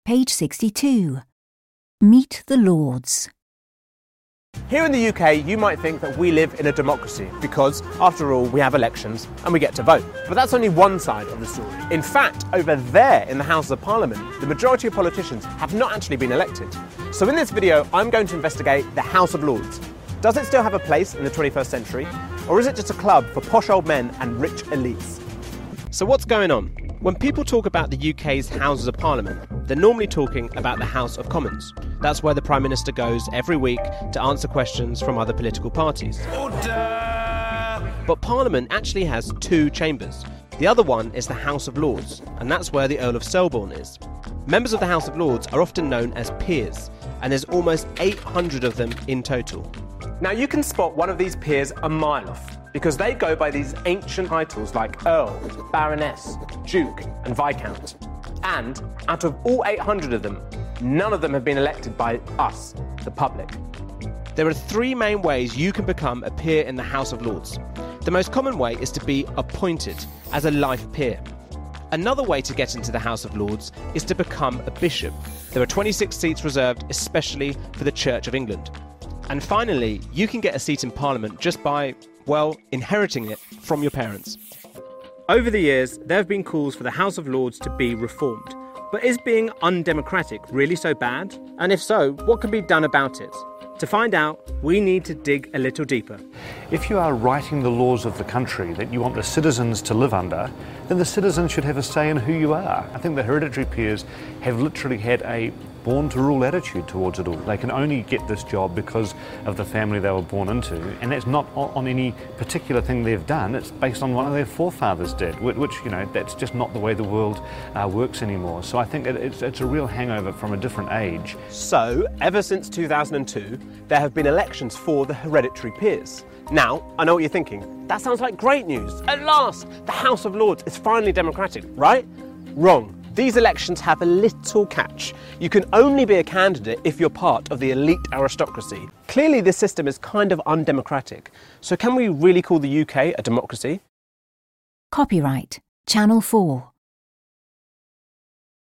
Page 62. Meet the Lords. Here in the UK, you might think that we live in a democracy because, after all, we have elections and we get to vote. But that's only one side of the story. In fact, over there in the Houses of Parliament, the majority of politicians have not actually been elected. So in this video, I'm going to investigate the House of Lords. Does it still have a place in the 21st century? Or is it just a club for posh old men and rich elites? So what's going on? When people talk about the UK's Houses of Parliament, they're normally talking about the House of Commons. That's where the Prime Minister goes every week to answer questions from other political parties. Order! But Parliament actually has two chambers. The other one is the House of Lords, and that's where the Earl of Selborne is. Members of the House of Lords are often known as peers, and there's almost 800 of them in total. Now you can spot one of these peers a mile off, because they go by these ancient titles like Earl, Baroness, Duke and Viscount. And out of all 800 of them, none of them have been elected by us, the public. There are three main ways you can become a peer in the House of Lords. The most common way is to be appointed as a life peer. Another way to get into the House of Lords is to become a bishop. There are 26 seats reserved especially for the Church of England. And finally, you can get a seat in Parliament just by, well, inheriting it from your parents. Over the years, there have been calls for the House of Lords to be reformed. But is being undemocratic really so bad? And if so, what can be done about it? To find out, we need to dig a little deeper. If you are writing the laws of the country that you want the citizens to live under, then the citizens should have a say in who you are. I think the hereditary peers have literally had a born-to-rule attitude towards it all. They can only get this job because of the family they were born into, and that's not on any particular thing they've done. It's based on what their forefathers did, which, that's just not the way the world works anymore. So I think it's a real hangover from a different age. So, ever since 2002, there have been elections for the hereditary peers. Now, I know what you're thinking. That sounds like great news. At last, the House of Lords is finally democratic, right? Wrong. These elections have a little catch. You can only be a candidate if you're part of the elite aristocracy. Clearly, this system is kind of undemocratic. So can we really call the UK a democracy? Copyright Channel 4.